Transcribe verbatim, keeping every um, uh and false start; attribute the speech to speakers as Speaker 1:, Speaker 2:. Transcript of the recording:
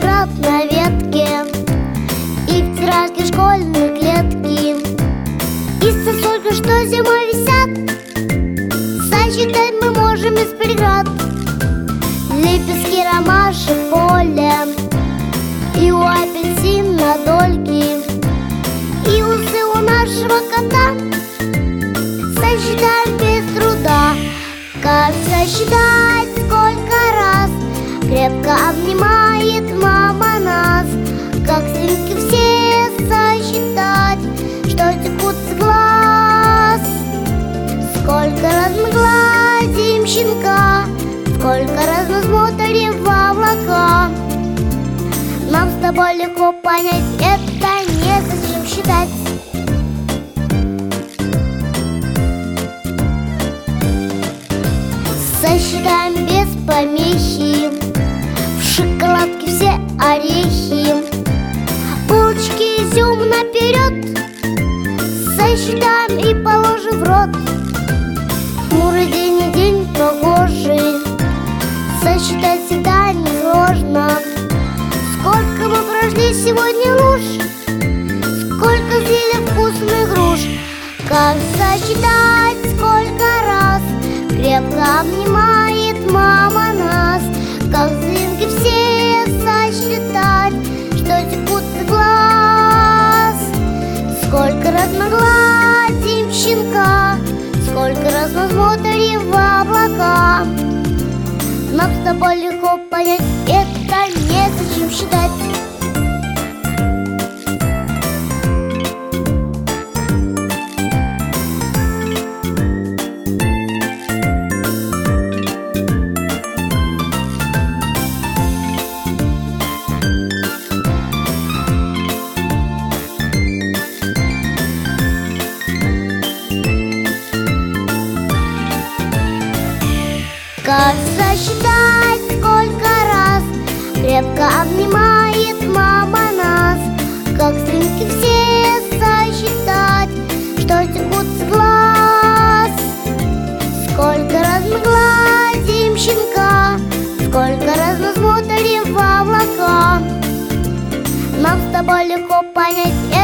Speaker 1: виноград на ветке, и в тетрадке школьные клетки, и сосульки, что зимой висят, сосчитать мы можем из преград. Лепестки ромашек в поле, и у апельсина дольки, и усы у нашего кота сосчитаем без труда. Как сосчитать, сколько раз крепко обнимает мама нас? Как свинки все сосчитать, что текут с глаз? Сколько раз мы гладим щенка, сколько раз мы смотрим в облака. Нам с тобой легко понять, это незачем считать. Сосчитаем без помехи, в шоколадке все орехи, булочки изюм наперед сосчитаем и положим в рот. Хмурый день и день погожий сосчитать всегда несложно. Сколько мы прошли сегодня луж, сколько съели вкусных груш. Как сосчитать, сколько раз крепко обнимает мама нас? Как свинки все сосчитать, что текут с глаз? Сколько раз мы гладим щенка, сколько раз мы смотрим в облака. Нам с тобой легко понять, это незачем считать. Как сосчитать, сколько раз крепко обнимает мама нас? Как свинки все сосчитать, что текут с глаз? Сколько раз мы гладим щенка, сколько раз мы смотрим в облака. Нам с тобой легко понять,